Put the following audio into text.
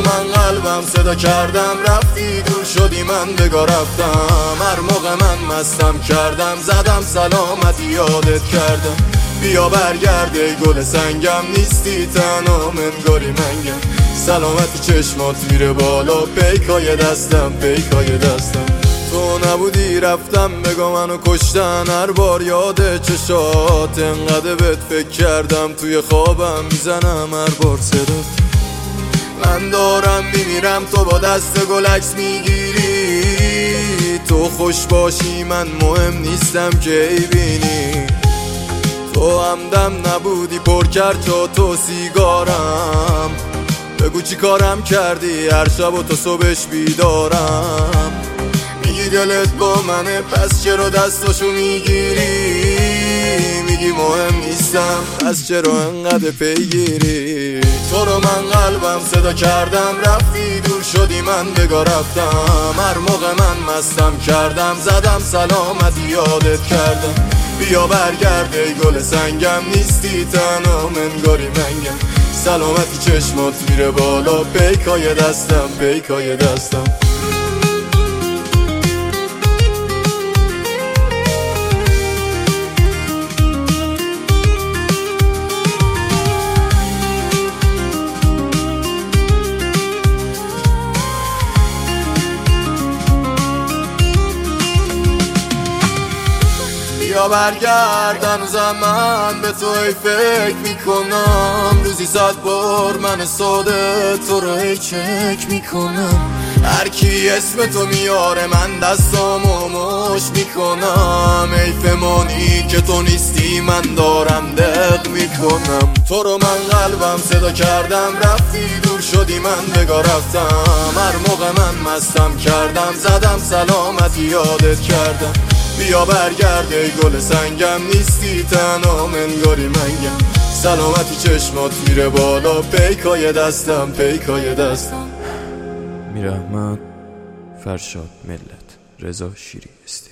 من قلبم صدا کردم رفتی دور شدی من بگاه رفتم. هر موقع من مستم کردم زدم سلامتی یادت کردم. بیا برگرد ای گل سنگم نیستی تنها منگاری منگم. سلامتی چشمات میره بالا پیکای دستم پیکای دستم. تو نبودی رفتم بگو منو کشتن هر بار یاد چشات. انقدر بهت فکر کردم توی خوابم میزنم هر بار صدات. من دارم میمیرم تو با دست گل عکس میگیری. تو خوش باشی من مهم نیستم که ای بینی. تو همدم نبودی پر کرد جا تو سیگارم. بگو چی کارم کردی هر شب و تا صبحش بیدارم. میگی دلت با منه پس چرا دستاشو میگیری. میگی مهم نیستم پس چرا انقدر پیگیری. تو رو من قلبم صدا کردم رفتی دور شدی من بگاه رفتم. هر موقع من مستم کردم زدم سلامتی یادت کردم. بیا برگرد ای گل سنگم نیستی تنها منگاری منگم. سلامتی چشمات میره بالا پیکای دستم پیکای دستم. بیا برگرد هنوزم من به تو ای فکر میکنم. روزی 100 بار من ساده تو رو ای چک میکنم. هر کی اسم تو میاره من دستامو مش میکنم. ای فمانی که تو نیستی من دارم دق میکنم. تو رو من قلبم صدا کردم رفتی دور شدی من بگاه رفتم. هر موقع من مستم کردم زدم سلامتی یادت کردم. بیا برگرد ای گل سنگم نیستی تنها منگاری منگم. سلامتی چشمات میره بالا پیکای دستم پیکای دستم. میر احمد، فرشاد ملت، رضا شیری استی.